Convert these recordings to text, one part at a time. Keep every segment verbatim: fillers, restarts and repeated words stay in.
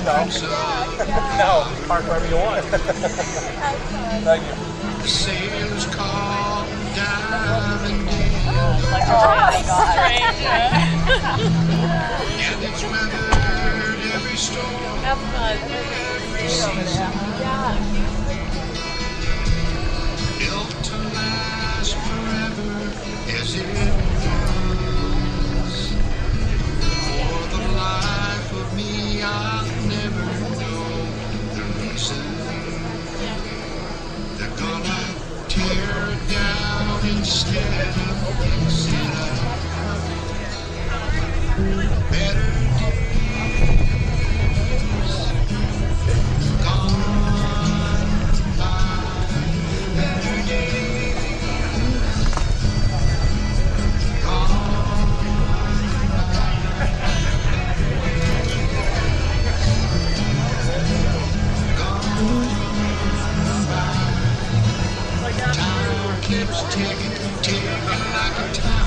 No. No, park wherever you want. Thank you. The sailors call diving Like a really strange. and it's weathered every storm. Have fun. Yeah. Built to last forever as it was. For the life of me, I'll never know the reason. They're gonna tear it down instead of fix it up. Better days gone by. Better days gone by. Time keeps ticking, ticking like a time.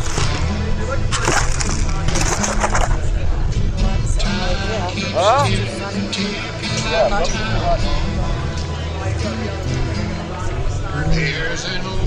Time keeps Huh? ticking, ticking like a time. There's an old